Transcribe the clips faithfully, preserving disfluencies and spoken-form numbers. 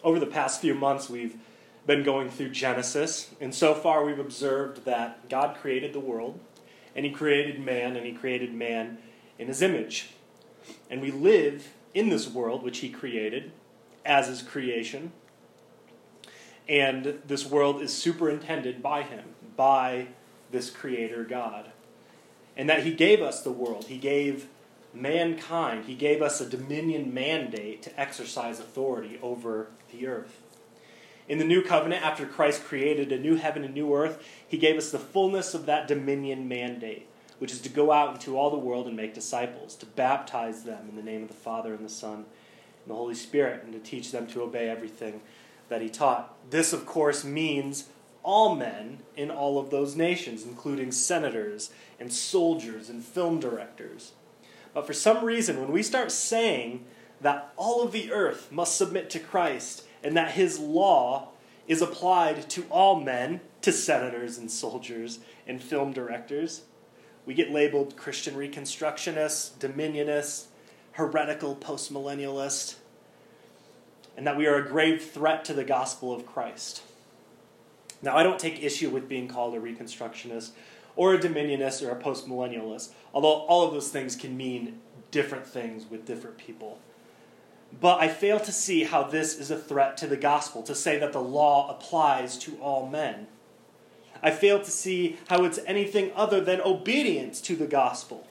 over the past few months, we've been going through Genesis, and so far we've observed that God created the world, and he created man, and he created man in his image. And we live in this world which he created as his creation, and this world is superintended by him, by this creator God. And that he gave us the world, he gave mankind, he gave us a dominion mandate to exercise authority over the earth. In the new covenant, after Christ created a new heaven and new earth, he gave us the fullness of that dominion mandate, which is to go out into all the world and make disciples, to baptize them in the name of the Father and the Son and the Holy Spirit, and to teach them to obey everything that he taught. This, of course, means all men in all of those nations, including senators and soldiers and film directors. But for some reason, when we start saying that all of the earth must submit to Christ and that his law is applied to all men, to senators and soldiers and film directors, we get labeled Christian Reconstructionists, Dominionists, heretical postmillennialists, and that we are a grave threat to the gospel of Christ. Now, I don't take issue with being called a Reconstructionist or a Dominionist or a postmillennialist, although all of those things can mean different things with different people. But I fail to see how this is a threat to the gospel, to say that the law applies to all men. I fail to see how it's anything other than obedience to the gospel.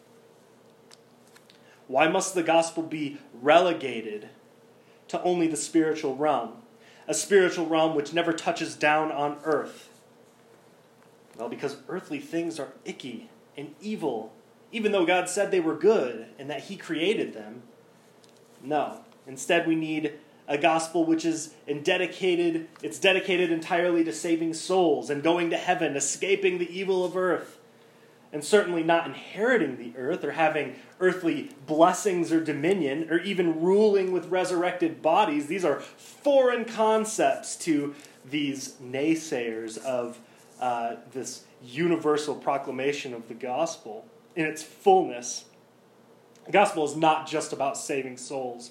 Why must the gospel be relegated to only the spiritual realm? A spiritual realm which never touches down on earth. Well, because earthly things are icky and evil, even though God said they were good and that he created them. No. Instead, we need a gospel which is dedicated, it's dedicated entirely to saving souls and going to heaven, escaping the evil of earth, and certainly not inheriting the earth or having earthly blessings or dominion or even ruling with resurrected bodies. These are foreign concepts to these naysayers of uh, this universal proclamation of the gospel in its fullness. The gospel is not just about saving souls.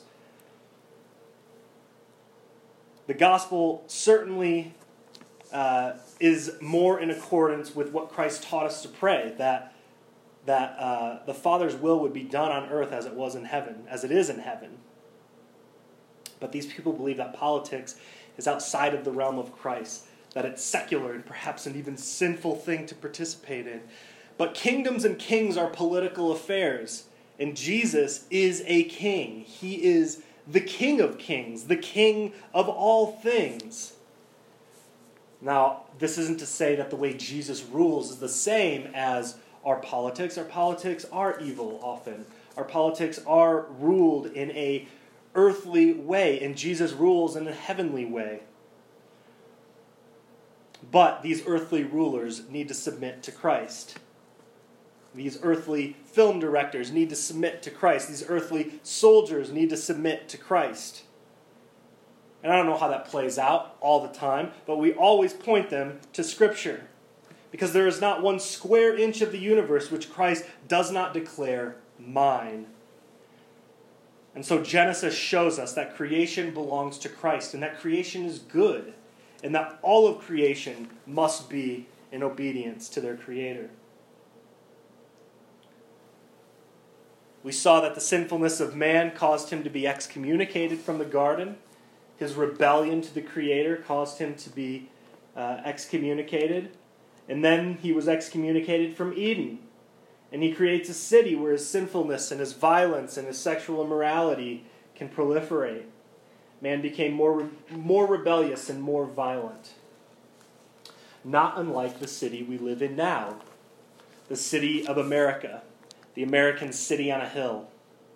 The gospel certainly uh, is more in accordance with what Christ taught us to pray, that that uh, the Father's will would be done on earth as it was in heaven, as it is in heaven. But these people believe that politics is outside of the realm of Christ, that it's secular and perhaps an even sinful thing to participate in. But kingdoms and kings are political affairs, and Jesus is a king. He is the King of kings, the King of all things. Now, this isn't to say that the way Jesus rules is the same as our politics. Our politics are evil often. Our politics are ruled in a earthly way, and Jesus rules in a heavenly way. But these earthly rulers need to submit to Christ. These earthly film directors need to submit to Christ. These earthly soldiers need to submit to Christ. And I don't know how that plays out all the time, but we always point them to Scripture. Because there is not one square inch of the universe which Christ does not declare mine. And so Genesis shows us that creation belongs to Christ, and that creation is good, and that all of creation must be in obedience to their Creator. We saw that the sinfulness of man caused him to be excommunicated from the garden. His rebellion to the Creator caused him to be uh, excommunicated. And then he was excommunicated from Eden. And he creates a city where his sinfulness and his violence and his sexual immorality can proliferate. Man became more, more rebellious and more violent. Not unlike the city we live in now. The city of America. The American city on a hill.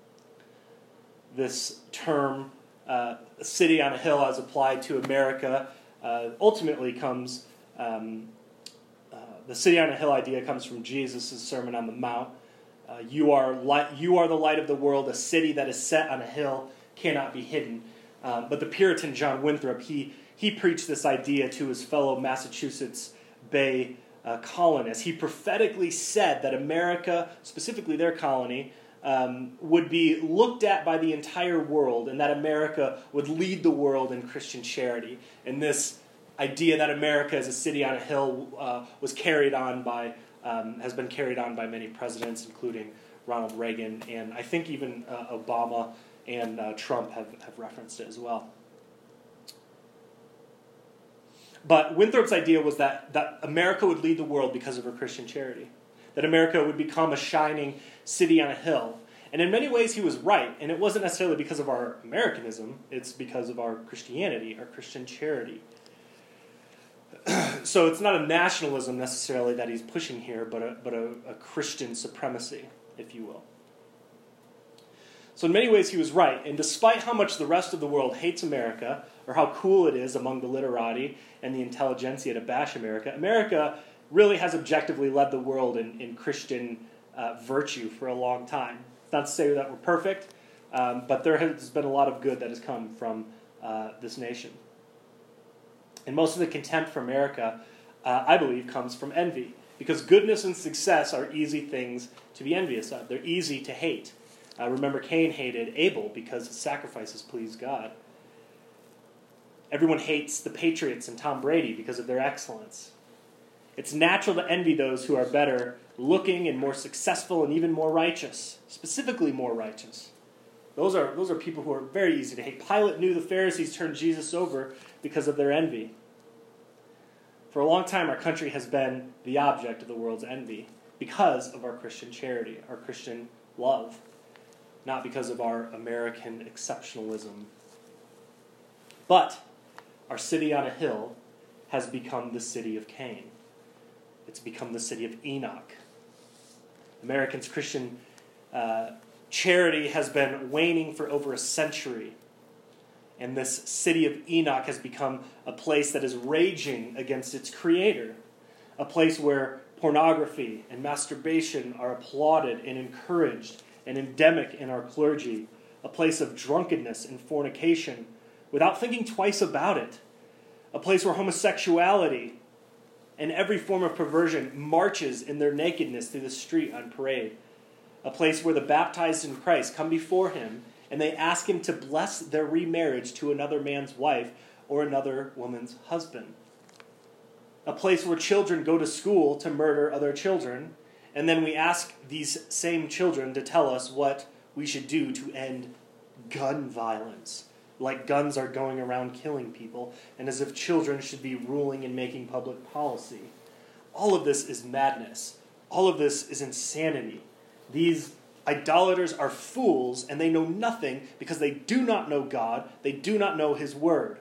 This term, uh, city on a hill as applied to America, uh, ultimately comes, um, uh, the city on a hill idea comes from Jesus' Sermon on the Mount. Uh, you are light, you are the light of the world. A city that is set on a hill cannot be hidden. Um, but the Puritan John Winthrop, he, he preached this idea to his fellow Massachusetts Bay Uh, colonists. He prophetically said that America, specifically their colony, um, would be looked at by the entire world, and that America would lead the world in Christian charity. And this idea that America is a city on a hill uh, was carried on by, um, has been carried on by many presidents, including Ronald Reagan, and I think even uh, Obama and uh, Trump have, have referenced it as well. But Winthrop's idea was that, that America would lead the world because of her Christian charity, that America would become a shining city on a hill. And in many ways he was right, and it wasn't necessarily because of our Americanism, it's because of our Christianity, our Christian charity. So it's not a nationalism necessarily that he's pushing here, but a, but a, a Christian supremacy, if you will. So in many ways he was right, and despite how much the rest of the world hates America, or how cool it is among the literati and the intelligentsia to bash America, America really has objectively led the world in, in Christian uh, virtue for a long time. Not to say that we're perfect, um, but there has been a lot of good that has come from uh, this nation. And most of the contempt for America, uh, I believe, comes from envy, because goodness and success are easy things to be envious of. They're easy to hate. Uh, remember, Cain hated Abel because his sacrifices pleased God. Everyone hates the Patriots and Tom Brady because of their excellence. It's natural to envy those who are better looking and more successful and even more righteous, specifically more righteous. Those are, those are people who are very easy to hate. Pilate knew the Pharisees turned Jesus over because of their envy. For a long time, our country has been the object of the world's envy because of our Christian charity, our Christian love, not because of our American exceptionalism. But our city on a hill has become the city of Cain. It's become the city of Enoch. Americans' Christian uh, charity has been waning for over a century. And this city of Enoch has become a place that is raging against its creator. A place where pornography and masturbation are applauded and encouraged and endemic in our clergy. A place of drunkenness and fornication without thinking twice about it. A place where homosexuality and every form of perversion marches in their nakedness through the street on parade. A place where the baptized in Christ come before him and they ask him to bless their remarriage to another man's wife or another woman's husband. A place where children go to school to murder other children, and then we ask these same children to tell us what we should do to end gun violence, like guns are going around killing people, and as if children should be ruling and making public policy. All of this is madness. All of this is insanity. These idolaters are fools, and they know nothing because they do not know God. They do not know his word.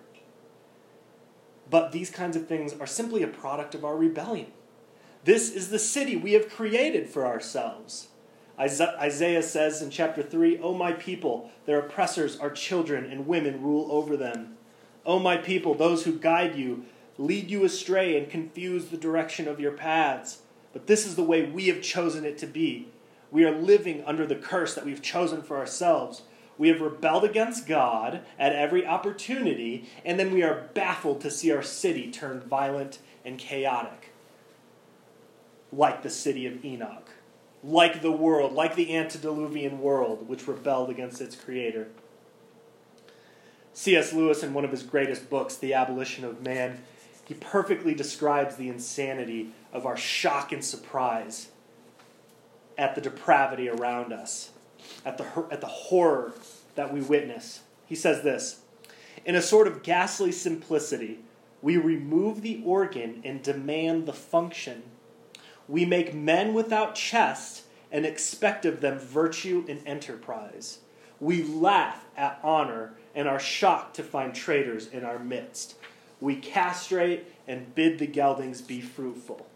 But these kinds of things are simply a product of our rebellion. This is the city we have created for ourselves. Isaiah says in chapter three, O my people, their oppressors are children, and women rule over them. O my people, those who guide you lead you astray and confuse the direction of your paths. But this is the way we have chosen it to be. We are living under the curse that we've chosen for ourselves. We have rebelled against God at every opportunity, and then we are baffled to see our city turn violent and chaotic, like the city of Enoch, like the world, like the antediluvian world, which rebelled against its creator. C S Lewis, in one of his greatest books, The Abolition of Man, he perfectly describes the insanity of our shock and surprise at the depravity around us, at the, at the horror that we witness. He says this, in a sort of ghastly simplicity, we remove the organ and demand the function. We make men without chest and expect of them virtue and enterprise. We laugh at honor and are shocked to find traitors in our midst. We castrate and bid the geldings be fruitful.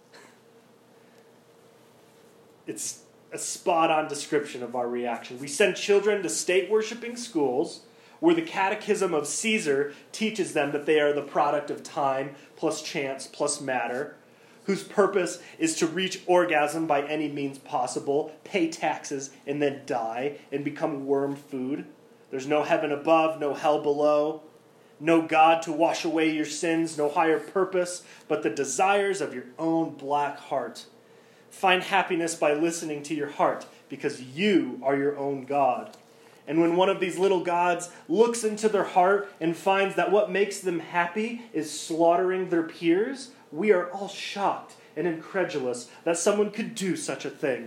It's a spot-on description of our reaction. We send children to state-worshipping schools where the catechism of Caesar teaches them that they are the product of time plus chance plus matter, whose purpose is to reach orgasm by any means possible, pay taxes, and then die and become worm food. There's no heaven above, no hell below, no God to wash away your sins, no higher purpose but the desires of your own black heart. Find happiness by listening to your heart, because you are your own God. And when one of these little gods looks into their heart and finds that what makes them happy is slaughtering their peers, we are all shocked and incredulous that someone could do such a thing.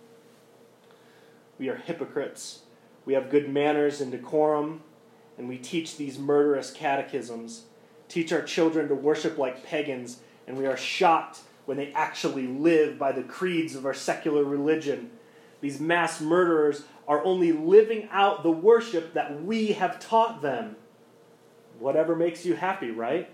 We are hypocrites. We have good manners and decorum, and we teach these murderous catechisms, teach our children to worship like pagans, and we are shocked when they actually live by the creeds of our secular religion. These mass murderers are only living out the worship that we have taught them. Whatever makes you happy, right?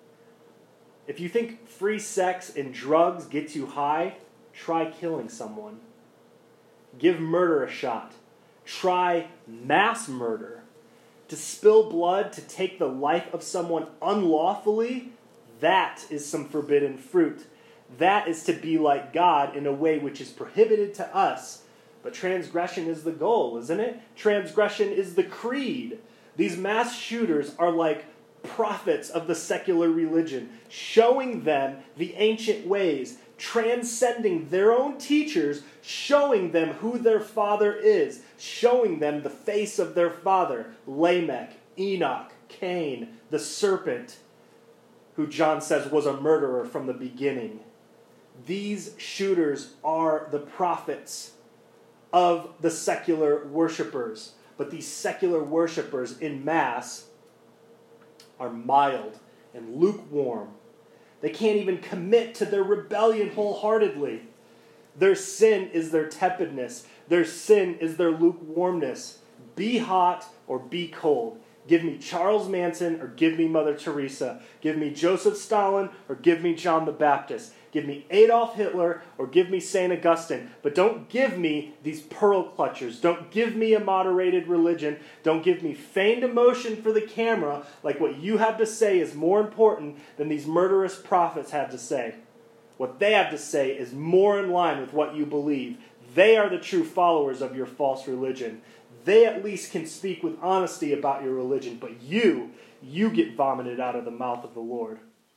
If you think free sex and drugs get you high, try killing someone. Give murder a shot. Try mass murder. To spill blood, to take the life of someone unlawfully, that is some forbidden fruit. That is to be like God in a way which is prohibited to us. But transgression is the goal, isn't it? Transgression is the creed. These mass shooters are like prophets of the secular religion, showing them the ancient ways, transcending their own teachers, showing them who their father is, showing them the face of their father, Lamech, Enoch, Cain, the serpent, who John says was a murderer from the beginning. These shooters are the prophets of the secular worshipers. But these secular worshipers in mass are mild and lukewarm. They can't even commit to their rebellion wholeheartedly. Their sin is their tepidness. Their sin is their lukewarmness. Be hot or be cold. Give me Charles Manson or give me Mother Teresa. Give me Joseph Stalin or give me John the Baptist. Give me Adolf Hitler or give me Saint Augustine. But don't give me these pearl clutchers. Don't give me a moderated religion. Don't give me feigned emotion for the camera like what you have to say is more important than these murderous prophets have to say. What they have to say is more in line with what you believe. They are the true followers of your false religion. They at least can speak with honesty about your religion, but you, you get vomited out of the mouth of the Lord.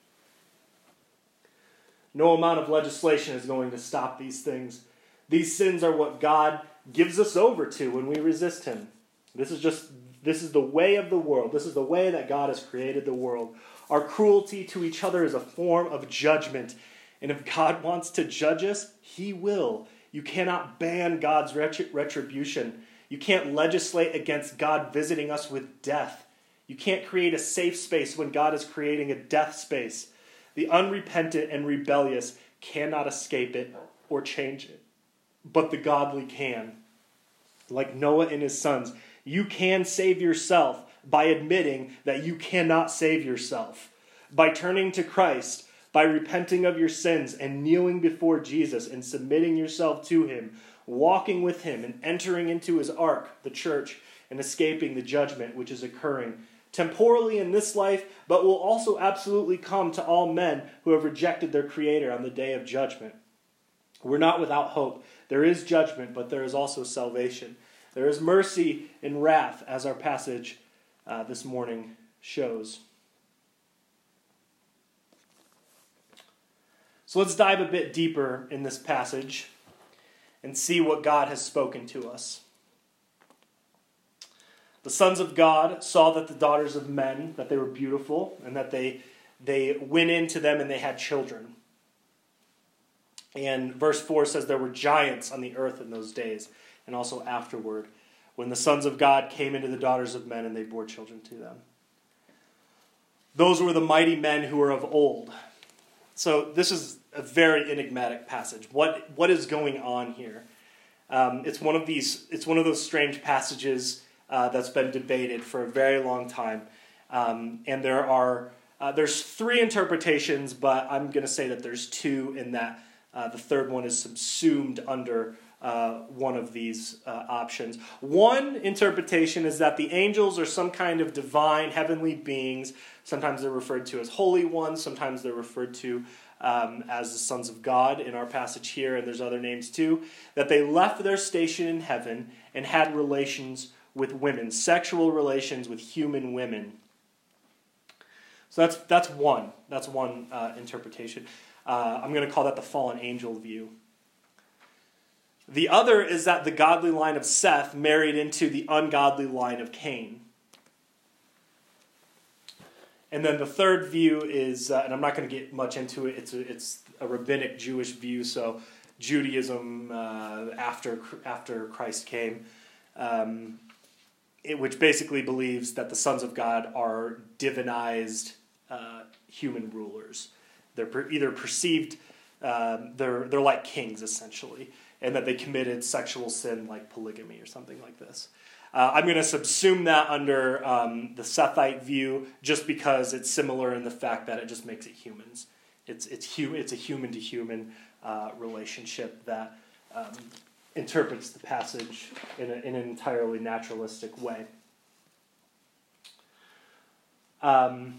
No amount of legislation is going to stop these things. These sins are what God gives us over to when we resist Him. This is just, this is the way of the world. This is the way that God has created the world. Our cruelty to each other is a form of judgment. And if God wants to judge us, He will. You cannot ban God's retri- retribution. You can't legislate against God visiting us with death. You can't create a safe space when God is creating a death space. The unrepentant and rebellious cannot escape it or change it, but the godly can. Like Noah and his sons, you can save yourself by admitting that you cannot save yourself, by turning to Christ, by repenting of your sins and kneeling before Jesus and submitting yourself to Him, walking with Him and entering into His ark, the church, and escaping the judgment which is occurring temporally in this life, but will also absolutely come to all men who have rejected their Creator on the day of judgment. We're not without hope. There is judgment, but there is also salvation. There is mercy and wrath, as our passage uh, this morning shows. So let's dive a bit deeper in this passage and see what God has spoken to us. The sons of God saw that the daughters of men, that they were beautiful, and that they, they went into them and they had children. And verse four says there were giants on the earth in those days, and also afterward, when the sons of God came into the daughters of men and they bore children to them. Those were the mighty men who were of old. So this is a very enigmatic passage. What, what is going on here? Um, it's one of these. It's one of those strange passages Uh, that's been debated for a very long time. Um, and there are, uh, there's three interpretations, but I'm going to say that there's two in that uh, the third one is subsumed under uh, one of these uh, options. One interpretation is that the angels are some kind of divine heavenly beings. Sometimes they're referred to as holy ones. Sometimes they're referred to um, as the sons of God in our passage here, and there's other names too. That they left their station in heaven and had relations with women, sexual relations with human women. So that's that's one. That's one uh, interpretation. Uh, I'm going to call that the fallen angel view. The other is that the godly line of Seth married into the ungodly line of Cain. And then the third view is, uh, and I'm not going to get much into it, it's a, it's a rabbinic Jewish view, so Judaism uh, after after Christ came, um, it, which basically believes that the sons of God are divinized uh, human rulers. They're per, either perceived, um, they're they're like kings essentially, and that they committed sexual sin like polygamy or something like this. Uh, I'm going to subsume that under um, the Sethite view, just because it's similar in the fact that it just makes it humans. It's it's hu- it's a human to human uh, relationship that um, interprets the passage in, a, in an entirely naturalistic way. Um,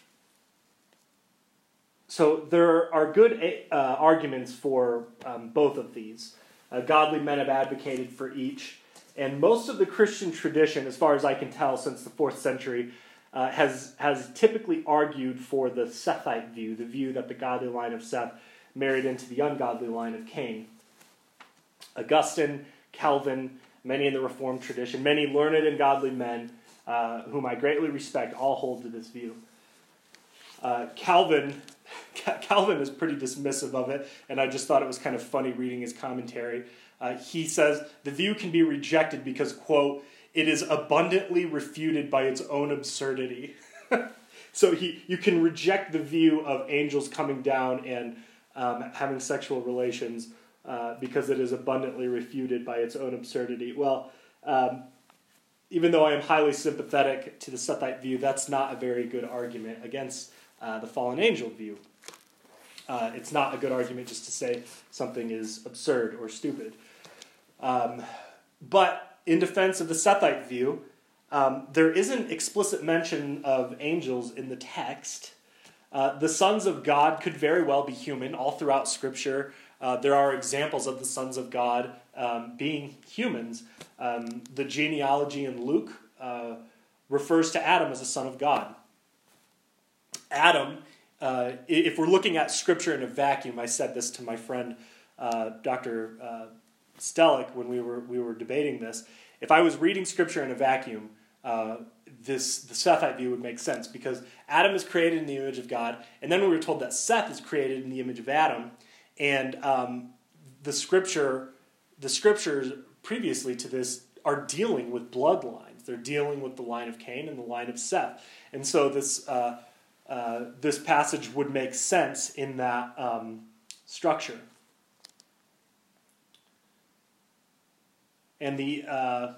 so there are good uh, arguments for um, both of these. Uh, godly men have advocated for each, and most of the Christian tradition, as far as I can tell, since the fourth century, uh, has has typically argued for the Sethite view, the view that the godly line of Seth married into the ungodly line of Cain. Augustine, Calvin, many in the Reformed tradition, many learned and godly men, uh, whom I greatly respect, all hold to this view. Uh, Calvin, Calvin is pretty dismissive of it, and I just thought it was kind of funny reading his commentary. Uh, he says, the view can be rejected because, quote, it is abundantly refuted by its own absurdity. So he, you can reject the view of angels coming down and um, having sexual relations uh, because it is abundantly refuted by its own absurdity. Well, um, even though I am highly sympathetic to the Sethite view, that's not a very good argument against uh, the fallen angel view. Uh, it's not a good argument just to say something is absurd or stupid. Um, but in defense of the Sethite view, um, there isn't explicit mention of angels in the text. Uh, the sons of God could very well be human. All throughout Scripture, uh, there are examples of the sons of God um, being humans. Um, the genealogy in Luke uh, refers to Adam as a son of God. Adam, uh, if we're looking at Scripture in a vacuum, I said this to my friend uh, Doctor Uh, Stellick when we were we were debating this. If I was reading Scripture in a vacuum, uh, this the Sethite view would make sense, because Adam is created in the image of God, and then we were told that Seth is created in the image of Adam, and um, the Scripture, the Scriptures previously to this are dealing with bloodlines. They're dealing with the line of Cain and the line of Seth, and so this uh, uh, this passage would make sense in that um, structure. And the uh,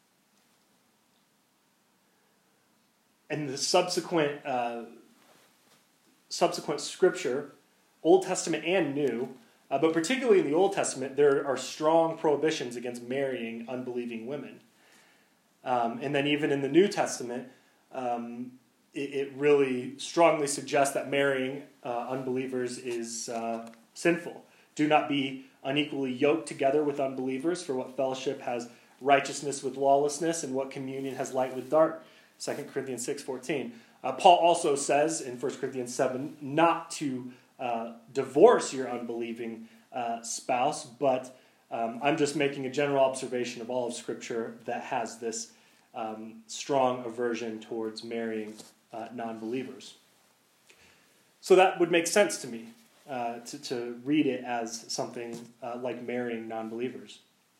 and the subsequent uh, subsequent Scripture, Old Testament and New, uh, but particularly in the Old Testament, there are strong prohibitions against marrying unbelieving women. Um, and then even in the New Testament, um, it, it really strongly suggests that marrying uh, unbelievers is uh, sinful. Do not be unequally yoked together with unbelievers, for what fellowship has righteousness with lawlessness, and what communion has light with dark. Second Corinthians six fourteen. Uh, Paul also says in First Corinthians seven not to uh, divorce your unbelieving uh, spouse, but um, I'm just making a general observation of all of Scripture that has this um, strong aversion towards marrying uh, non-believers. So that would make sense to me. Uh, to, to read it as something uh, like marrying non-believers.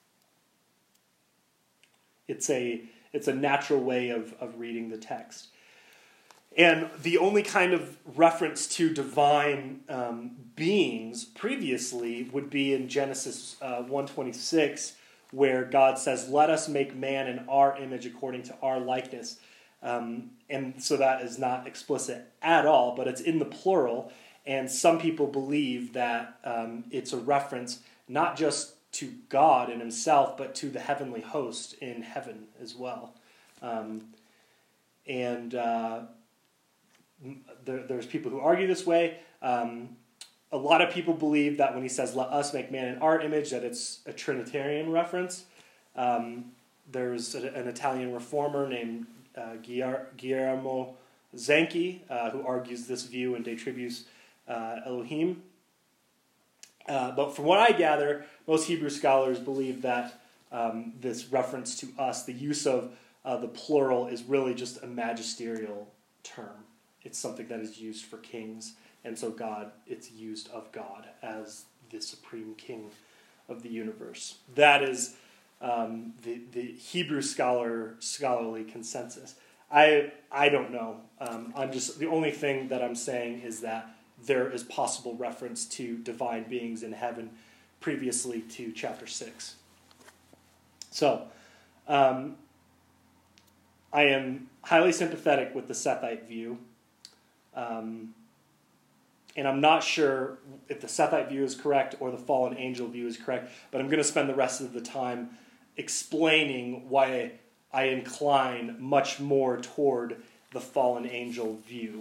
It's a it's a natural way of, of reading the text. And the only kind of reference to divine um, beings previously would be in Genesis uh, one twenty-six, where God says, "Let us make man in our image according to our likeness." Um, and so that is not explicit at all, but it's in the plural. And some people believe that um, it's a reference not just to God and himself, but to the heavenly host in heaven as well. Um, and uh, there, there's people who argue this way. Um, a lot of people believe that when he says, "Let us make man in our image," that it's a Trinitarian reference. Um, there's a, an Italian reformer named uh, Guillermo Zanchi uh, who argues this view in De Tribus Uh, Elohim. Uh, but from what I gather, most Hebrew scholars believe that um, this reference to us, the use of uh, the plural, is really just a magisterial term. It's something that is used for kings, and so God, it's used of God as the supreme king of the universe. That is um, the, the Hebrew scholar scholarly consensus. I I don't know. Um, I'm just the only thing that I'm saying is that there is possible reference to divine beings in heaven previously to chapter six. So, um, I am highly sympathetic with the Sethite view. Um, and I'm not sure if the Sethite view is correct or the fallen angel view is correct, but I'm going to spend the rest of the time explaining why I incline much more toward the fallen angel view.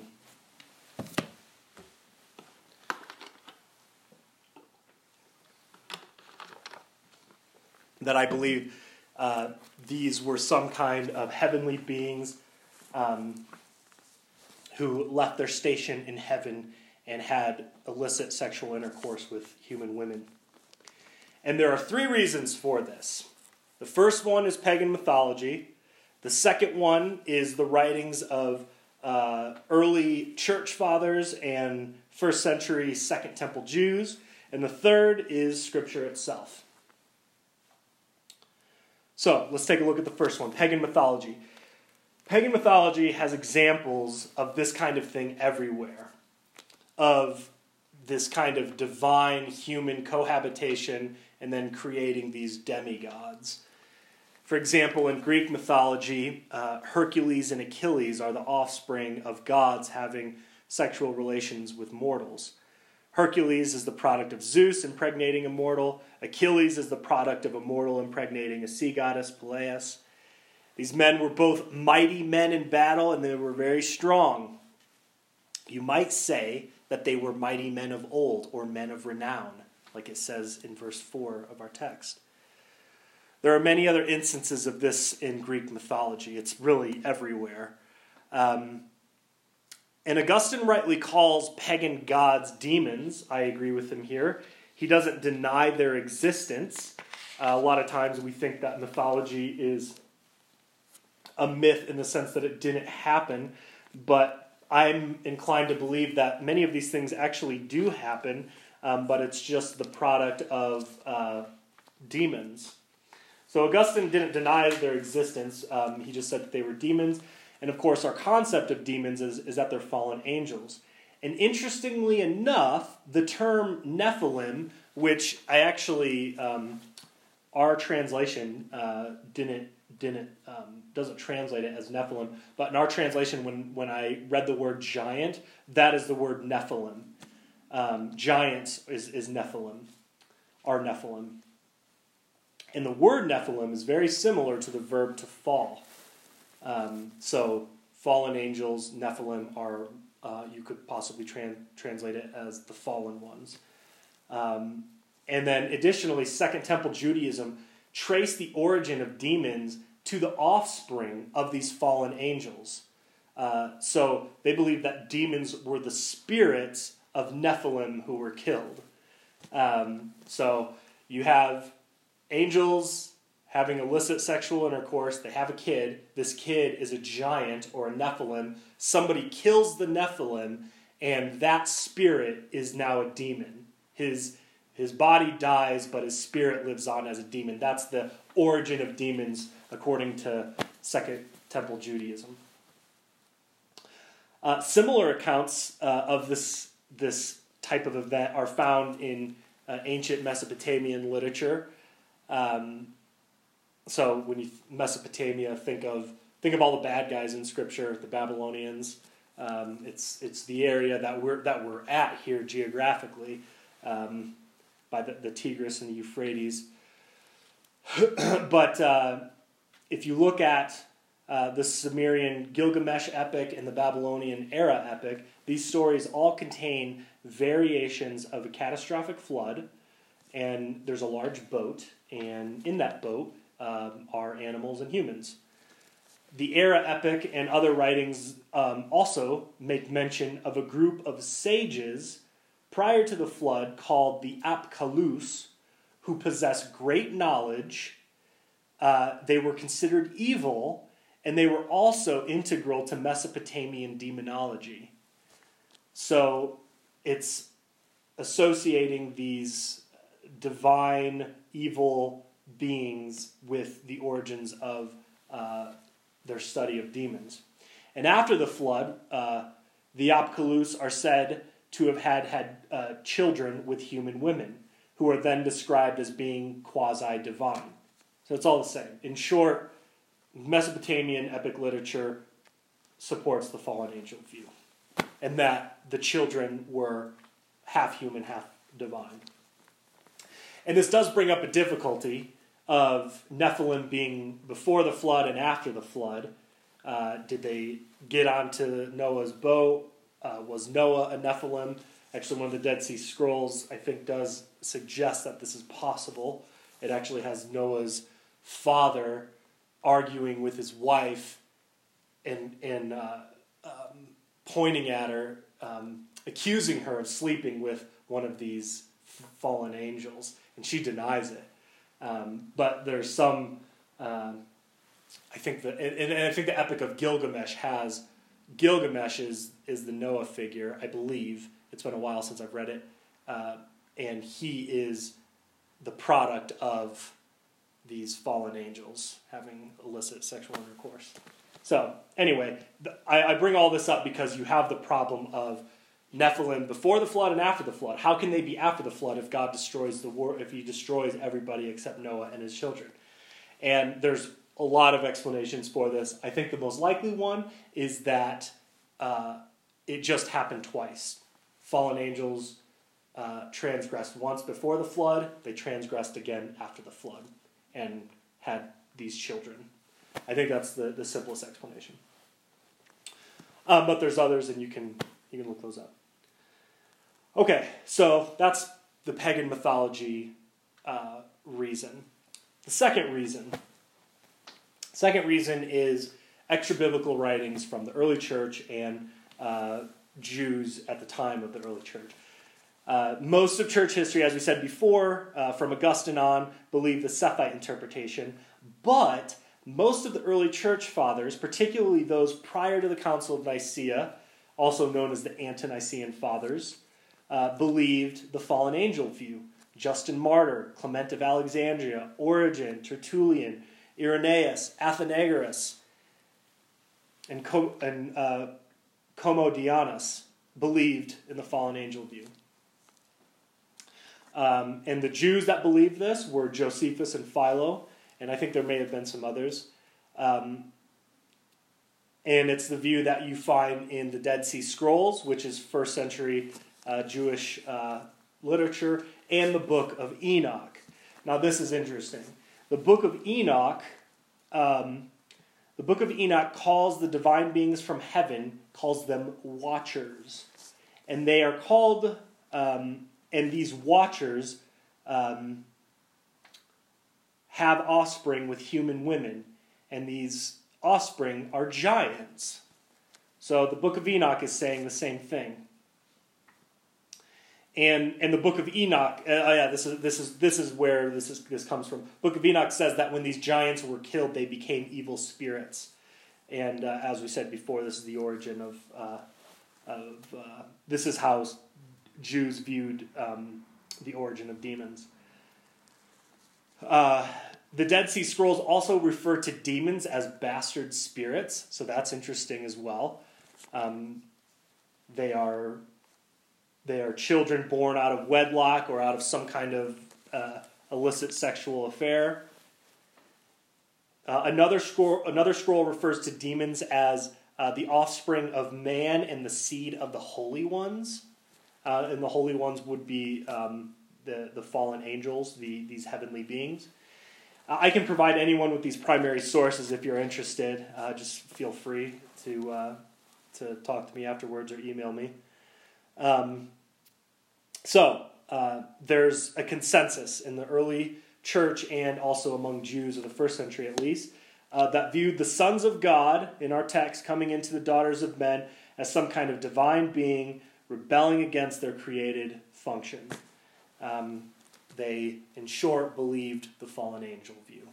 That I believe uh, these were some kind of heavenly beings um, who left their station in heaven and had illicit sexual intercourse with human women. And there are three reasons for this. The first one is pagan mythology. The second one is the writings of uh, early church fathers and first century Second Temple Jews. And the third is Scripture itself. So, let's take a look at the first one, pagan mythology. Pagan mythology has examples of this kind of thing everywhere, of this kind of divine human cohabitation and then creating these demigods. For example, in Greek mythology, uh, Hercules and Achilles are the offspring of gods having sexual relations with mortals. Hercules is the product of Zeus impregnating a mortal. Achilles is the product of a mortal impregnating a sea goddess, Peleus. These men were both mighty men in battle, and they were very strong. You might say that they were mighty men of old, or men of renown, like it says in verse four of our text. There are many other instances of this in Greek mythology. It's really everywhere. Um, and Augustine rightly calls pagan gods demons. I agree with him here. He doesn't deny their existence. Uh, a lot of times we think that mythology is a myth in the sense that it didn't happen, but I'm inclined to believe that many of these things actually do happen, um, but it's just the product of uh, demons. So Augustine didn't deny their existence. Um, he just said that they were demons. And of course, our concept of demons is, is that they're fallen angels. And interestingly enough, the term Nephilim, which I actually, um, our translation uh, didn't didn't um, doesn't translate it as Nephilim, but in our translation, when when I read the word giant, that is the word Nephilim. Um, giants is is Nephilim, are Nephilim. And the word Nephilim is very similar to the verb to fall. Um, so fallen angels, Nephilim, are uh, you could possibly tran- translate it as the fallen ones. Um, and then additionally, Second Temple Judaism traced the origin of demons to the offspring of these fallen angels. Uh, so they believed that demons were the spirits of Nephilim who were killed. Um, so you have angels having illicit sexual intercourse. They have a kid. This kid is a giant or a Nephilim. Somebody kills the Nephilim, and that spirit is now a demon. His His body dies, but his spirit lives on as a demon. That's the origin of demons, according to Second Temple Judaism. Uh, similar accounts uh, of this this type of event are found in uh, ancient Mesopotamian literature. Um, so when you Mesopotamia, think of think of all the bad guys in Scripture, the Babylonians. Um, it's it's the area that we're that we're at here geographically. Um, by the, the Tigris and the Euphrates. But uh, if you look at uh, the Sumerian Gilgamesh epic and the Babylonian era epic, these stories all contain variations of a catastrophic flood, and there's a large boat, and in that boat um, are animals and humans. The era epic and other writings um, also make mention of a group of sages prior to the flood called the Apkalus, who possessed great knowledge. Uh, they were considered evil, and they were also integral to Mesopotamian demonology. So it's associating these divine evil beings with the origins of uh, their study of demons. And after the flood, uh, the Apkalus are said to have had, had uh, children with human women, who are then described as being quasi-divine. So it's all the same. In short, Mesopotamian epic literature supports the fallen angel view, and that the children were half human, half divine. And this does bring up a difficulty of Nephilim being before the flood and after the flood. Uh, did they get onto Noah's boat? Uh, was Noah a Nephilim? Actually, one of the Dead Sea Scrolls, I think, does suggest that this is possible. It actually has Noah's father arguing with his wife and, and uh, um, pointing at her, um, accusing her of sleeping with one of these fallen angels, and she denies it. Um, but there's some, um, I think that, and, and I think the Epic of Gilgamesh has, Gilgamesh is, is the Noah figure, I believe. It's been a while since I've read it. Uh, and he is the product of these fallen angels having illicit sexual intercourse. So, anyway, I, I bring all this up because you have the problem of Nephilim before the flood and after the flood. How can they be after the flood if God destroys the world, if he destroys everybody except Noah and his children? And there's a lot of explanations for this. I think the most likely one is that uh, it just happened twice. Fallen angels uh, transgressed once before the flood, they transgressed again after the flood, and had these children. I think that's the, the simplest explanation. Um, but there's others, and you can you can look those up. Okay, so that's the pagan mythology uh, reason. The second reason, second reason is extra-biblical writings from the early church and uh, Jews at the time of the early church. Uh, most of church history, as we said before, uh, from Augustine on, believe the Sephite interpretation, but most of the early church fathers, particularly those prior to the Council of Nicaea, also known as the Ante-Nicene Fathers, uh, believed the fallen angel view. Justin Martyr, Clement of Alexandria, Origen, Tertullian, Irenaeus, Athenagoras, and, Co- and uh, Commodianus believed in the fallen angel view. Um, and the Jews that believed this were Josephus and Philo, and I think there may have been some others. Um, and it's the view that you find in the Dead Sea Scrolls, which is first century uh, Jewish uh, literature, and the Book of Enoch. Now this is interesting. The Book of Enoch, um, the Book of Enoch calls the divine beings from heaven, calls them watchers. And they are called, um, and these watchers um, have offspring with human women, and these offspring are giants. So the Book of Enoch is saying the same thing. And and the Book of Enoch, uh, oh yeah, this is this is this is where this is this comes from. Book of Enoch says that when these giants were killed, they became evil spirits, and uh, as we said before, this is the origin of uh, of uh, this is how Jews viewed um, the origin of demons. Uh, the Dead Sea Scrolls also refer to demons as bastard spirits, so that's interesting as well. Um, they are. They are children born out of wedlock or out of some kind of uh, illicit sexual affair. Uh, another scroll, another scroll refers to demons as uh, the offspring of man and the seed of the holy ones. Uh, and the holy ones would be um, the, the fallen angels, the, these heavenly beings. Uh, I can provide anyone with these primary sources if you're interested. Uh, just feel free to uh, to talk to me afterwards or email me. Um, so, uh, there's a consensus in the early church and also among Jews of the first century at least, uh, that viewed the sons of God in our text coming into the daughters of men as some kind of divine being rebelling against their created function. Um, they, in short, believed the fallen angel view.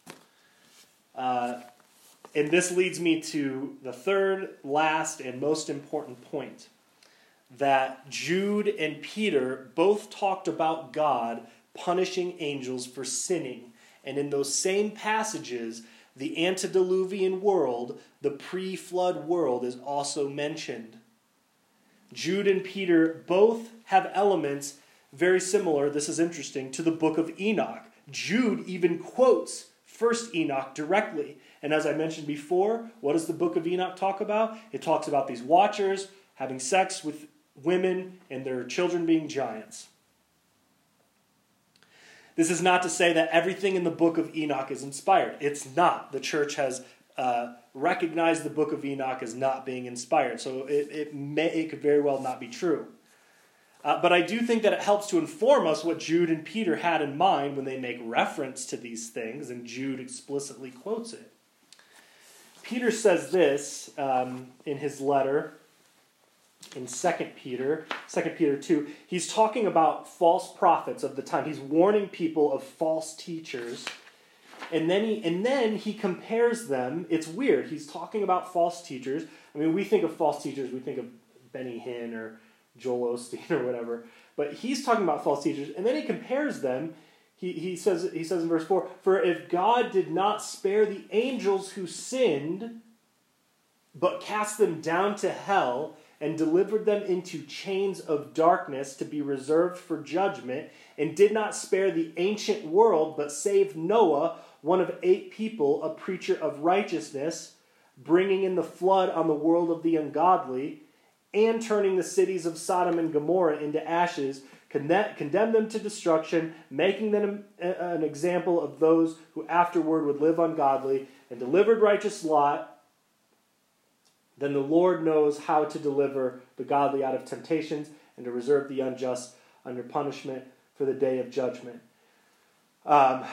Uh, and this leads me to the third, last, and most important point, that Jude and Peter both talked about God punishing angels for sinning. And in those same passages, the antediluvian world, the pre-flood world, is also mentioned. Jude and Peter both have elements very similar, this is interesting, to the book of Enoch. Jude even quotes First Enoch directly. And as I mentioned before, what does the book of Enoch talk about? It talks about these watchers having sex with women and their children being giants. This is not to say that everything in the book of Enoch is inspired. It's not. The church has uh, recognized the book of Enoch as not being inspired. So it, it, may, it could very well not be true. Uh, but I do think that it helps to inform us what Jude and Peter had in mind when they make reference to these things, and Jude explicitly quotes it. Peter says this um, in his letter in Second Peter, Second Peter two. He's talking about false prophets of the time. He's warning people of false teachers. And then he and then he compares them. It's weird. He's talking about false teachers. I mean, we think of false teachers, we think of Benny Hinn or Joel Osteen or whatever. But he's talking about false teachers, and then he compares them. He he says he says in verse four, "For if God did not spare the angels who sinned, but cast them down to hell and delivered them into chains of darkness to be reserved for judgment, and did not spare the ancient world, but saved Noah, one of eight people, a preacher of righteousness, bringing in the flood on the world of the ungodly, and turning the cities of Sodom and Gomorrah into ashes, condemned them to destruction, making them an example of those who afterward would live ungodly, and delivered righteous Lot, then the Lord knows how to deliver the godly out of temptations and to reserve the unjust under punishment for the day of judgment." Um,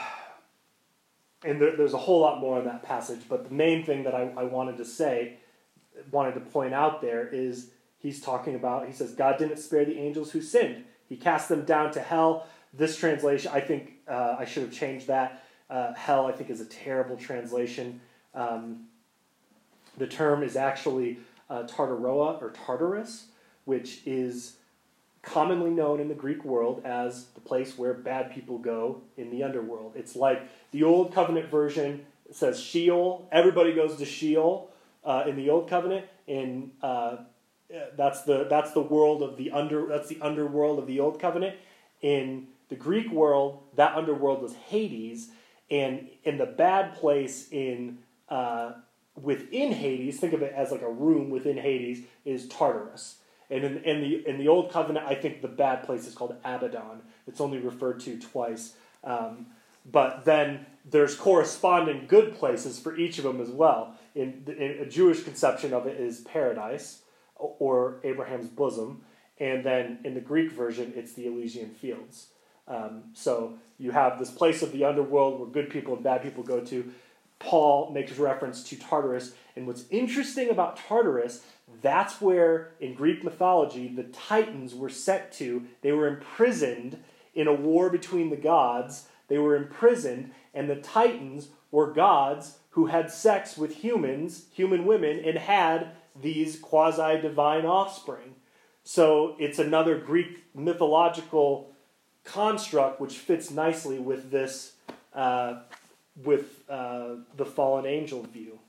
and there, there's a whole lot more in that passage, but the main thing that I, I wanted to say, wanted to point out there is he's talking about, he says, God didn't spare the angels who sinned. He cast them down to hell. This translation, I think uh, I should have changed that. Uh, hell, I think, is a terrible translation. Um, the term is actually uh, Tartaroa or Tartarus, which is commonly known in the Greek world as the place where bad people go in the underworld. It's like the Old Covenant version says Sheol. Everybody goes to Sheol uh, in the Old Covenant. In uh, that's the that's the world of the under that's the underworld of the Old Covenant. In the Greek world, that underworld was Hades, and in the bad place in uh, within Hades, think of it as like a room within Hades, is Tartarus. And in, in the in the Old Covenant, I think the bad place is called Abaddon. It's only referred to twice. Um, but then there's corresponding good places for each of them as well. In, in a Jewish conception of it is paradise, or Abraham's bosom. And then in the Greek version, it's the Elysian fields. Um, so you have this place of the underworld where good people and bad people go to. Paul makes reference to Tartarus. And what's interesting about Tartarus, that's where, in Greek mythology, the Titans were sent to. They were imprisoned in a war between the gods. They were imprisoned, and the Titans were gods who had sex with humans, human women, and had these quasi-divine offspring. So it's another Greek mythological construct which fits nicely with this, uh, with uh, the fallen angel view.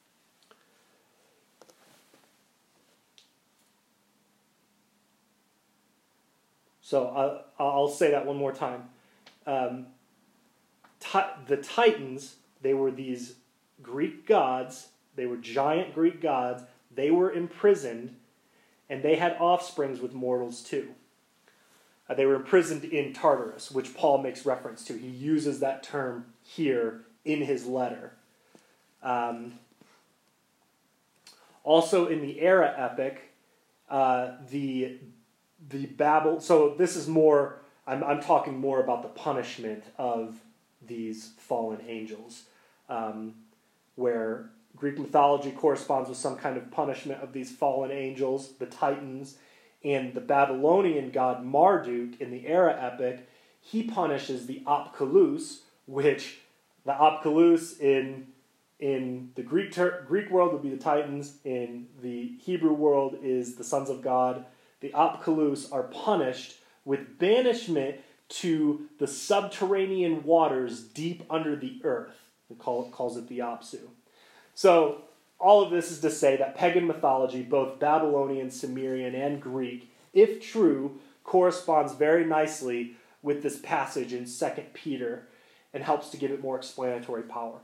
So uh, I'll say that one more time. Um, ti- the Titans, they were these Greek gods. They were giant Greek gods. They were imprisoned, and they had offsprings with mortals too. Uh, they were imprisoned in Tartarus, which Paul makes reference to. He uses that term here in his letter. Um, also in the Era epic, uh, the the Babel. So this is more. I'm I'm talking more about the punishment of these fallen angels, um, where Greek mythology corresponds with some kind of punishment of these fallen angels, the Titans. And the Babylonian god Marduk in the Era epic, he punishes the Apkalus, which the Apkalus in in the Greek ter- Greek world would be the Titans. In the Hebrew world is the sons of God. The Apkalus are punished with banishment to the subterranean waters deep under the earth. It call, calls it the Apsu. So all of this is to say that pagan mythology, both Babylonian, Sumerian, and Greek, if true, corresponds very nicely with this passage in Second Peter and helps to give it more explanatory power.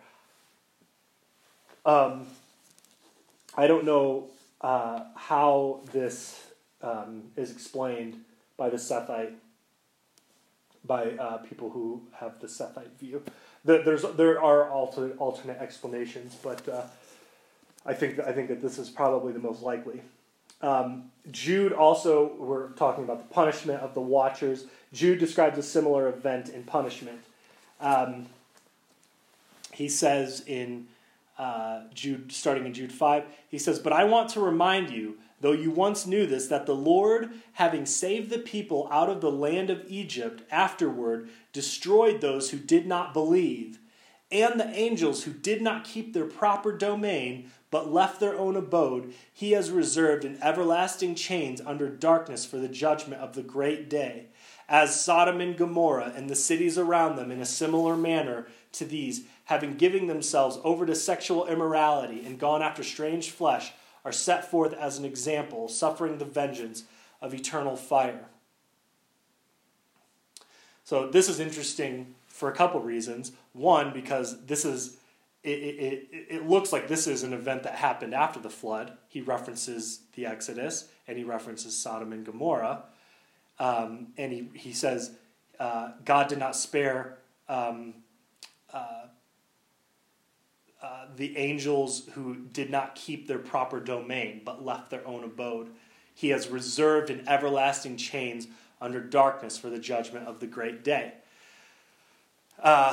Um, I don't know uh, how this um, is explained by the Sethite, by uh, people who have the Sethite view. The, there's there are alternate, alternate explanations, but uh, I think I think that this is probably the most likely. Um, Jude also, we're talking about the punishment of the Watchers. Jude describes a similar event in punishment. Um, he says in uh, Jude, starting in Jude five, he says, "But I want to remind you, though you once knew this, that the Lord, having saved the people out of the land of Egypt, afterward destroyed those who did not believe, and the angels who did not keep their proper domain, but left their own abode, he has reserved in everlasting chains under darkness for the judgment of the great day, as Sodom and Gomorrah and the cities around them in a similar manner to these, having given themselves over to sexual immorality and gone after strange flesh, are set forth as an example, suffering the vengeance of eternal fire." So this is interesting for a couple reasons. One, because this is it, it, it, it looks like this is an event that happened after the flood. He references the Exodus, and he references Sodom and Gomorrah. Um, and he, he says, uh, God did not spare um, uh, uh, the angels who did not keep their proper domain, but left their own abode. He has reserved in everlasting chains under darkness for the judgment of the great day. Uh,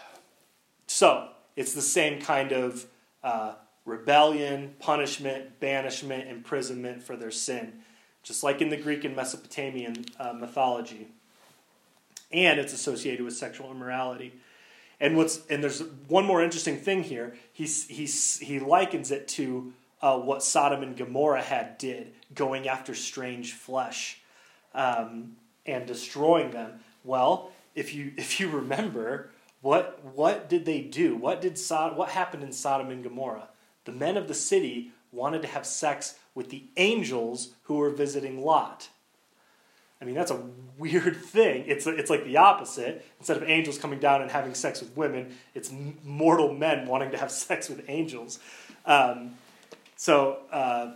so, it's the same kind of uh, rebellion, punishment, banishment, imprisonment for their sin, just like in the Greek and Mesopotamian uh, mythology. And it's associated with sexual immorality. And what's and there's one more interesting thing here. He he he likens it to uh, what Sodom and Gomorrah had did, going after strange flesh um, and destroying them. Well, if you if you remember, what what did they do? What did Sod- What happened in Sodom and Gomorrah? The men of the city wanted to have sex with the angels who were visiting Lot. I mean, that's a weird thing. It's it's like the opposite. Instead of angels coming down and having sex with women, it's mortal men wanting to have sex with angels. Um, so uh,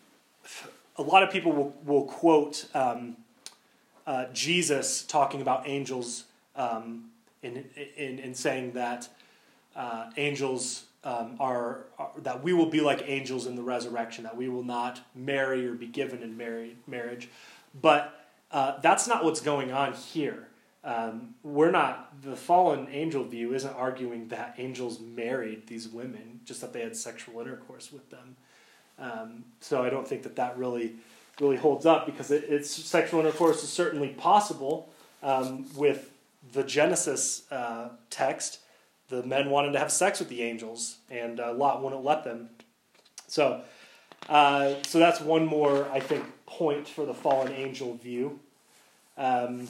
a lot of people will, will quote um, uh, Jesus talking about angels um, in, in, in saying that uh, angels um, are, are, that we will be like angels in the resurrection, that we will not marry or be given in married, marriage. But Uh, that's not what's going on here. Um, we're not, the fallen angel view isn't arguing that angels married these women, just that they had sexual intercourse with them. Um, so I don't think that that really really holds up, because it, it's sexual intercourse is certainly possible. Um, with the Genesis uh, text, the men wanted to have sex with the angels, and uh, Lot wouldn't let them. So, uh, so that's one more, I think, point for the fallen angel view. Um,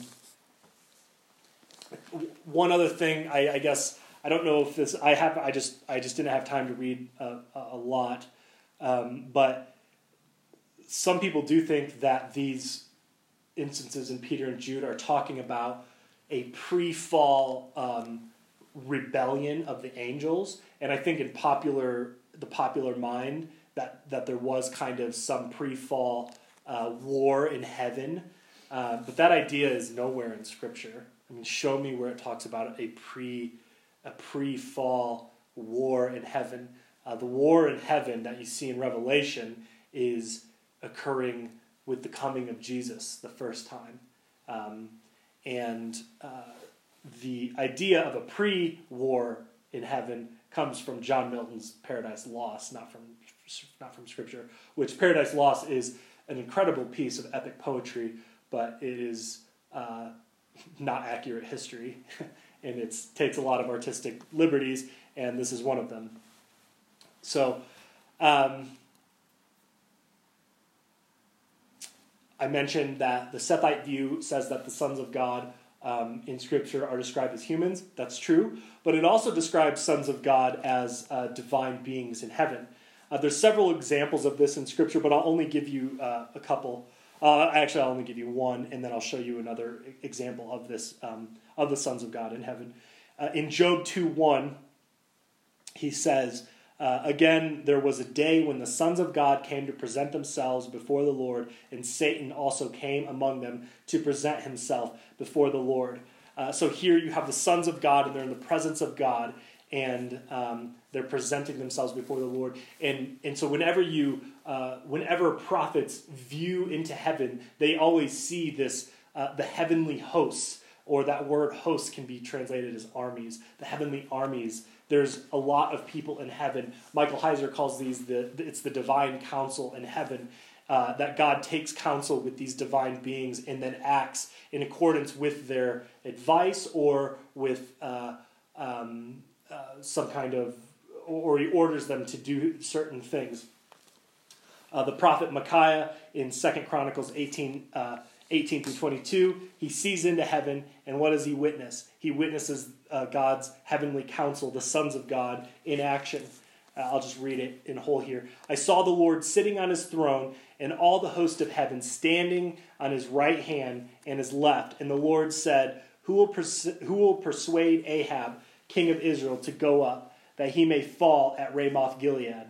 one other thing, I, I guess I don't know if this I have. I just I just didn't have time to read a, a lot, um, but some people do think that these instances in Peter and Jude are talking about a pre-fall um, rebellion of the angels, and I think in popular the popular mind that that there was kind of some pre-fall uh, war in heaven. Uh, but that idea is nowhere in Scripture. I mean, show me where it talks about a pre, a pre-fall war in heaven. Uh, the war in heaven that you see in Revelation is occurring with the coming of Jesus the first time. Um, and uh, the idea of a pre-war in heaven comes from John Milton's Paradise Lost, not from not from Scripture, which Paradise Lost is an incredible piece of epic poetry, but it is uh, not accurate history, and it takes a lot of artistic liberties, and this is one of them. So, um, I mentioned that the Sethite view says that the sons of God um, in Scripture are described as humans. That's true, but it also describes sons of God as uh, divine beings in heaven. Uh, there's several examples of this in Scripture, but I'll only give you uh, a couple. Uh, actually, I'll only give you one, and then I'll show you another example of this, um, of the sons of God in heaven. Uh, in Job two one, he says, uh, again, there was a day when the sons of God came to present themselves before the Lord, and Satan also came among them to present himself before the Lord. Uh, so here you have the sons of God, and they're in the presence of God, and um, they're presenting themselves before the Lord. And and so whenever you, uh, whenever prophets view into heaven, they always see this, uh, the heavenly hosts, or that word host can be translated as armies, the heavenly armies. There's a lot of people in heaven. Michael Heiser calls these, the it's the divine council in heaven, uh, that God takes counsel with these divine beings and then acts in accordance with their advice or with uh, um, uh, some kind of, or he orders them to do certain things. Uh, the prophet Micaiah in Second Chronicles eighteen, uh, eighteen through twenty-two, he sees into heaven, and what does he witness? He witnesses uh, God's heavenly council, the sons of God, in action. Uh, I'll just read it in whole here. I saw the Lord sitting on his throne, and all the host of heaven standing on his right hand and his left. And the Lord said, Who will pers- who will persuade Ahab, king of Israel, to go up, that he may fall at Ramoth Gilead?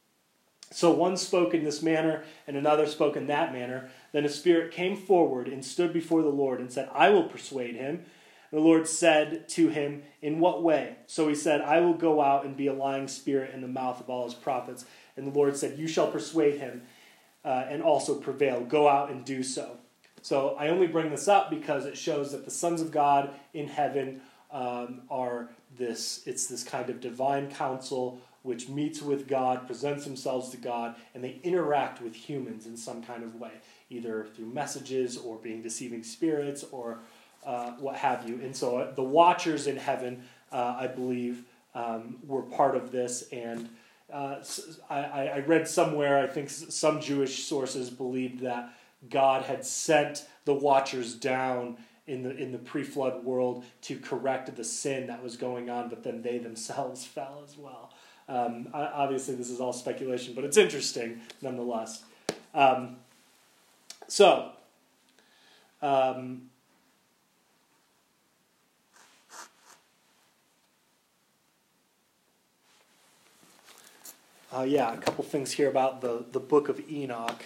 So one spoke in this manner, and another spoke in that manner. Then a spirit came forward and stood before the Lord and said, I will persuade him. And the Lord said to him, In what way? So he said, I will go out and be a lying spirit in the mouth of all his prophets. And the Lord said, You shall persuade him uh, and also prevail. Go out and do so. So I only bring this up because it shows that the sons of God in heaven um, are this, it's this kind of divine council which meets with God, presents themselves to God, and they interact with humans in some kind of way, either through messages or being deceiving spirits or uh, what have you. And so uh, the watchers in heaven, uh, I believe, um, were part of this. And uh, I, I read somewhere, I think some Jewish sources believed that God had sent the watchers down in the in the pre-flood world to correct the sin that was going on, but then they themselves fell as well. Um, obviously, this is all speculation, but it's interesting nonetheless. Um, so, um, uh, yeah, a couple things here about the, the book of Enoch.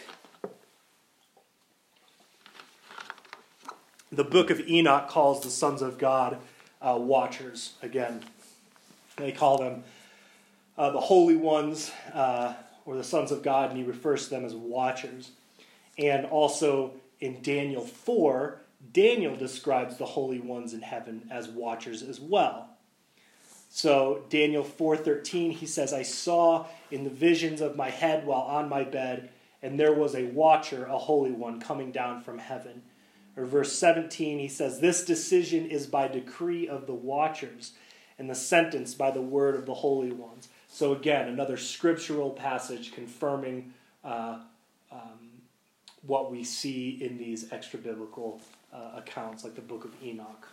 The book of Enoch calls the sons of God uh, watchers again. They call them Uh, the holy ones, uh, or the sons of God, and he refers to them as watchers. And also in Daniel four, Daniel describes the holy ones in heaven as watchers as well. So Daniel four thirteen, he says, I saw in the visions of my head while on my bed, and there was a watcher, a holy one, coming down from heaven. Or verse seventeen, he says, This decision is by decree of the watchers, and the sentence by the word of the holy ones. So again, another scriptural passage confirming uh, um, what we see in these extra-biblical uh, accounts, like the book of Enoch.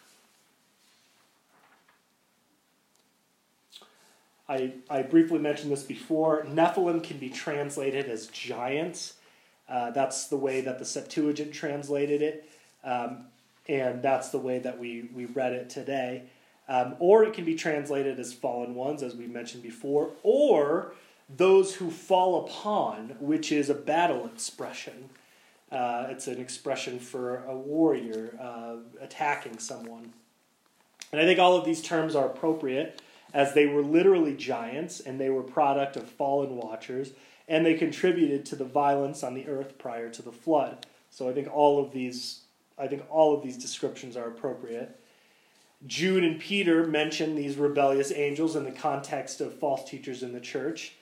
I, I briefly mentioned this before. Nephilim can be translated as giants. Uh, that's the way that the Septuagint translated it, um, and that's the way that we, we read it today. Um, or it can be translated as fallen ones, as we mentioned before, or those who fall upon, which is a battle expression. Uh, it's an expression for a warrior uh, attacking someone. And I think all of these terms are appropriate, as they were literally giants, and they were product of fallen watchers, and they contributed to the violence on the earth prior to the flood. So I think all of these, I think all of these descriptions are appropriate. Jude and Peter mention these rebellious angels in the context of false teachers in the church.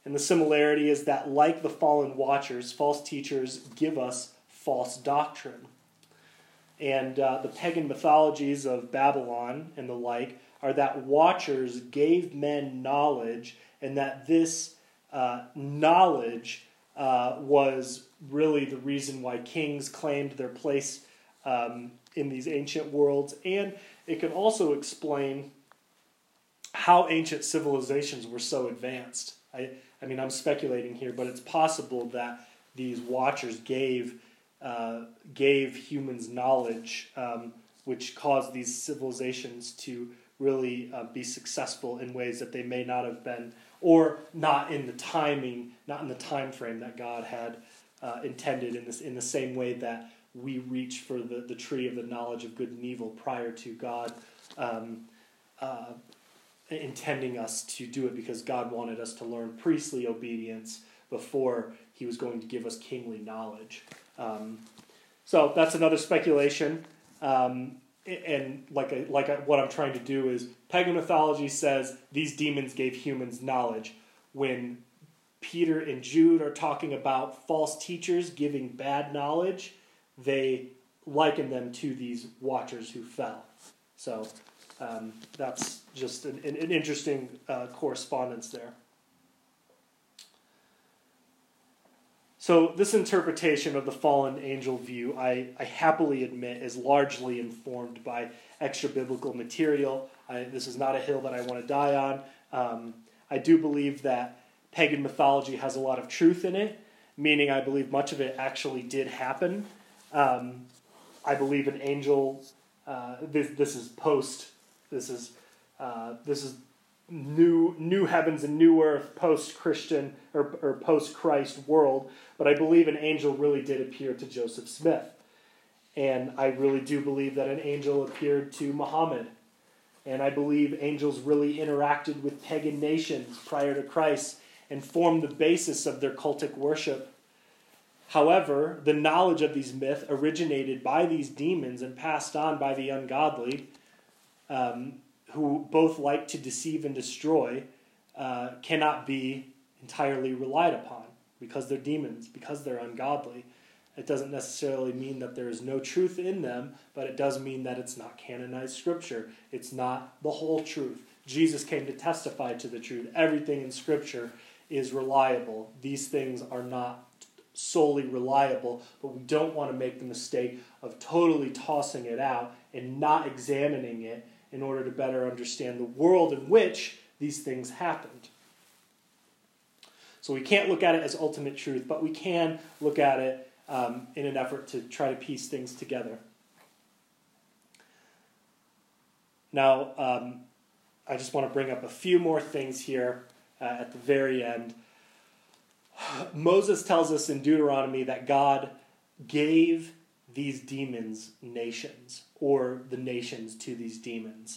And the similarity is that, like the fallen watchers, false teachers give us false doctrine. And uh, the pagan mythologies of Babylon and the like are that watchers gave men knowledge, and that this uh, knowledge uh, was really the reason why kings claimed their place um, in these ancient worlds. And it can also explain how ancient civilizations were so advanced. I, I mean, I'm speculating here, but it's possible that these watchers gave uh, gave humans knowledge, um, which caused these civilizations to really uh, be successful in ways that they may not have been, or not in the timing, not in the time frame that God had uh, intended. In this, in the same way that we reach for the, the tree of the knowledge of good and evil prior to God um, uh, intending us to do it, because God wanted us to learn priestly obedience before he was going to give us kingly knowledge. Um, so that's another speculation. Um, and like I, like I, what I'm trying to do is, pagan mythology says these demons gave humans knowledge. When Peter and Jude are talking about false teachers giving bad knowledge, they liken them to these watchers who fell. So um, that's just an, an interesting uh, correspondence there. So this interpretation of the fallen angel view, I, I happily admit, is largely informed by extra-biblical material. I, this is not a hill that I want to die on. Um, I do believe that pagan mythology has a lot of truth in it, meaning I believe much of it actually did happen. Um, I believe an angel, uh, this, this is post, this is uh, this is new new heavens and new earth, post-Christian or, or post-Christ world, but I believe an angel really did appear to Joseph Smith. And I really do believe that an angel appeared to Muhammad. And I believe angels really interacted with pagan nations prior to Christ and formed the basis of their cultic worship. However, the knowledge of these myths originated by these demons and passed on by the ungodly, um, who both like to deceive and destroy, uh, cannot be entirely relied upon because they're demons, because they're ungodly. It doesn't necessarily mean that there is no truth in them, but it does mean that it's not canonized scripture. It's not the whole truth. Jesus came to testify to the truth. Everything in scripture is reliable. These things are not solely reliable, but we don't want to make the mistake of totally tossing it out and not examining it in order to better understand the world in which these things happened. So we can't look at it as ultimate truth, but we can look at it um, in an effort to try to piece things together. Now, um, I just want to bring up a few more things here uh, at the very end. Moses tells us in Deuteronomy that God gave these demons nations, or the nations to these demons,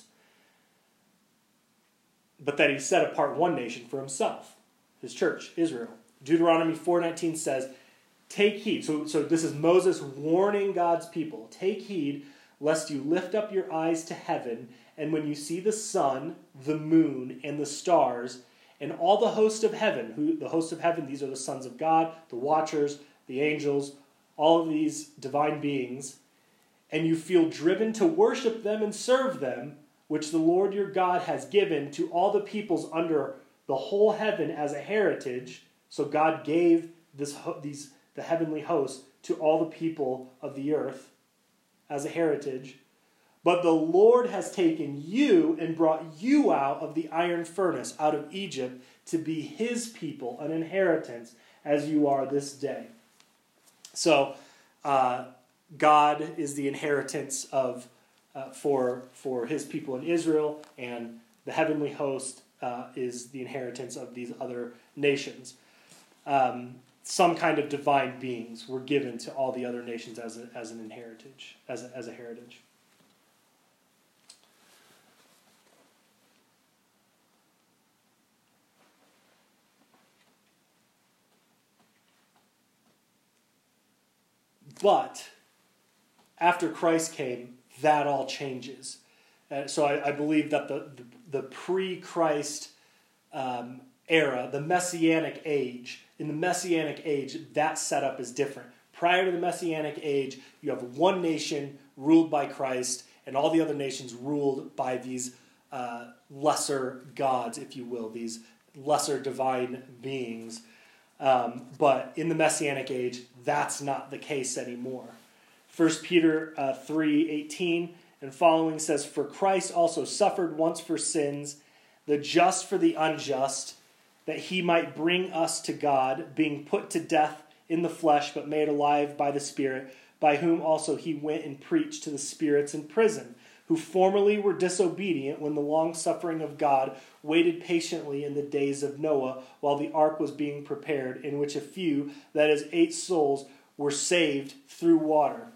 but that he set apart one nation for himself, his church, Israel. Deuteronomy four nineteen says, take heed. So, so this is Moses warning God's people. Take heed lest you lift up your eyes to heaven, and when you see the sun, the moon, and the stars, and all the host of heaven, who the host of heaven, these are the sons of God, the watchers, the angels, all of these divine beings, and you feel driven to worship them and serve them, which the Lord your God has given to all the peoples under the whole heaven as a heritage. So God gave this these the heavenly host to all the people of the earth as a heritage. But the Lord has taken you and brought you out of the iron furnace, out of Egypt, to be his people, an inheritance, as you are this day. So, uh, God is the inheritance of uh, for for his people in Israel, and the heavenly host uh, is the inheritance of these other nations. Um, some kind of divine beings were given to all the other nations as a, as an inheritance, as a, as a heritage. But after Christ came, that all changes. Uh, so I, I believe that the, the, the pre-Christ um, era, the Messianic age, in the Messianic age, that setup is different. Prior to the Messianic age, you have one nation ruled by Christ, and all the other nations ruled by these uh, lesser gods, if you will, these lesser divine beings. Um, but in the Messianic age, that's not the case anymore. First Peter uh, three eighteen and following says, "For Christ also suffered once for sins, the just for the unjust, that he might bring us to God, being put to death in the flesh, but made alive by the Spirit, by whom also he went and preached to the spirits in prison, who formerly were disobedient when the long-suffering of God waited patiently in the days of Noah, while the ark was being prepared, in which a few, that is, eight souls, were saved through water."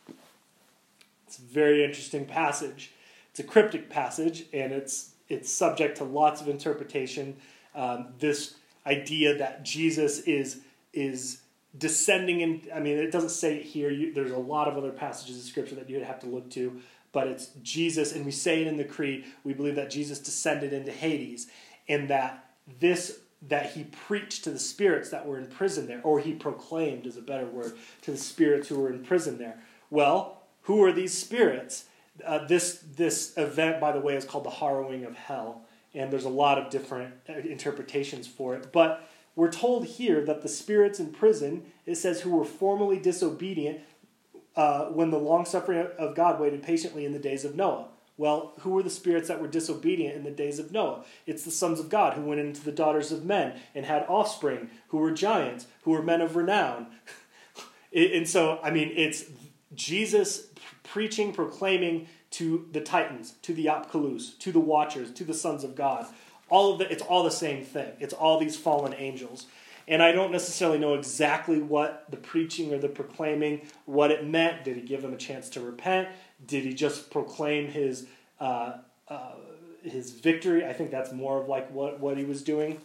It's a very interesting passage. It's a cryptic passage, and it's it's subject to lots of interpretation. Um, this idea that Jesus is is descending in, I mean, it doesn't say it here. You, there's a lot of other passages of Scripture that you would have to look to, but it's Jesus, and we say it in the Creed, we believe that Jesus descended into Hades, and that this, that he preached to the spirits that were in prison there, or he proclaimed, is a better word, to the spirits who were in prison there. Well, who are these spirits? Uh, this this event, by the way, is called the harrowing of hell, and there's a lot of different interpretations for it. But we're told here that the spirits in prison, it says, who were formerly disobedient uh, when the long-suffering of God waited patiently in the days of Noah. Well, who were the spirits that were disobedient in the days of Noah? It's the sons of God who went into the daughters of men and had offspring, who were giants, who were men of renown. And so, I mean, it's Jesus preaching, proclaiming to the Titans, to the Apkalus, to the Watchers, to the sons of God. All of the, it's all the same thing. It's all these fallen angels. And I don't necessarily know exactly what the preaching or the proclaiming, what it meant. Did he give them a chance to repent? Did he just proclaim his uh, uh, his victory? I think that's more of like what, what he was doing.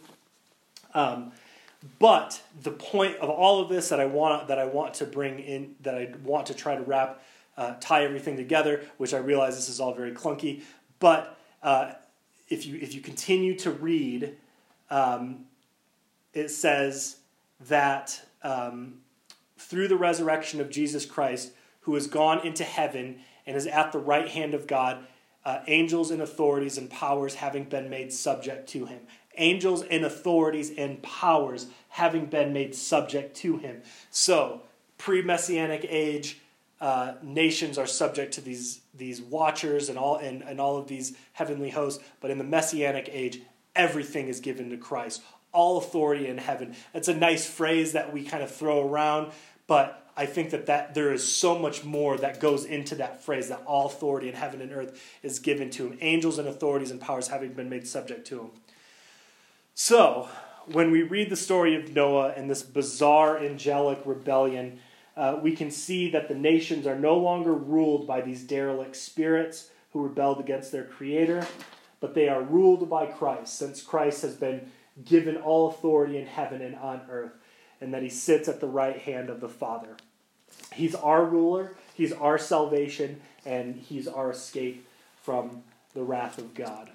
Um, but the point of all of this that I want that I want to bring in, that I want to try to wrap, uh, tie everything together, which I realize this is all very clunky, but uh, if you if you continue to read, um, it says that um, through the resurrection of Jesus Christ, who has gone into heaven and is at the right hand of God, uh, angels and authorities and powers having been made subject to him. Angels and authorities and powers having been made subject to him. So, pre-Messianic age, uh, nations are subject to these these watchers and all and, and all of these heavenly hosts. But in the Messianic age, everything is given to Christ. All authority in heaven. It's a nice phrase that we kind of throw around, but I think that, that there is so much more that goes into that phrase, that all authority in heaven and earth is given to him. Angels and authorities and powers having been made subject to him. So, when we read the story of Noah and this bizarre angelic rebellion, uh, we can see that the nations are no longer ruled by these derelict spirits who rebelled against their Creator, but they are ruled by Christ, since Christ has been given all authority in heaven and on earth, and that he sits at the right hand of the Father. He's our ruler, he's our salvation, and he's our escape from the wrath of God.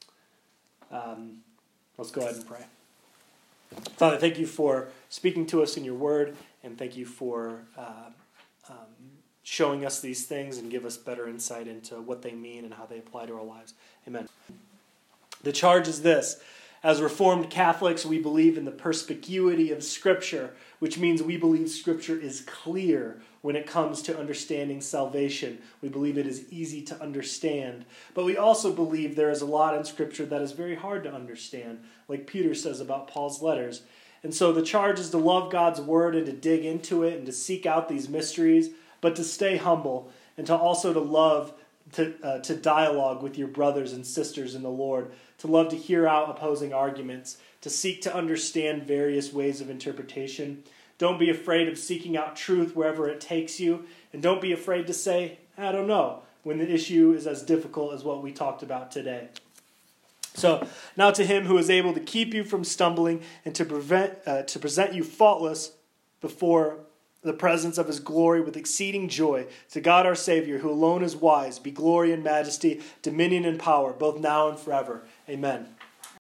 Um, let's go ahead and pray. Father, thank you for speaking to us in your word, and thank you for uh, um, showing us these things and give us better insight into what they mean and how they apply to our lives. Amen. The charge is this. As Reformed Catholics, we believe in the perspicuity of Scripture, which means we believe Scripture is clear when it comes to understanding salvation. We believe it is easy to understand. But we also believe there is a lot in Scripture that is very hard to understand, like Peter says about Paul's letters. And so the charge is to love God's Word and to dig into it and to seek out these mysteries, but to stay humble and to also to love, to, uh, to dialogue with your brothers and sisters in the Lord, to love to hear out opposing arguments, to seek to understand various ways of interpretation. Don't be afraid of seeking out truth wherever it takes you, and don't be afraid to say, I don't know, when the issue is as difficult as what we talked about today. So, now to him who is able to keep you from stumbling and to prevent uh, to present you faultless before the presence of his glory with exceeding joy, to God our Savior, who alone is wise, be glory and majesty, dominion and power, both now and forever. Amen.